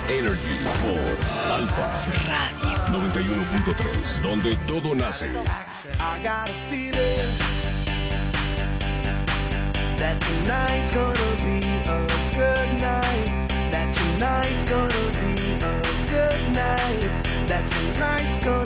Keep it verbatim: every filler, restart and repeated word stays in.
Energy por Alfa Radio noventa y uno punto tres, donde todo nace. I got a feeling that tonight's gonna be a good night. That tonight's gonna be a good night. That tonight's gonna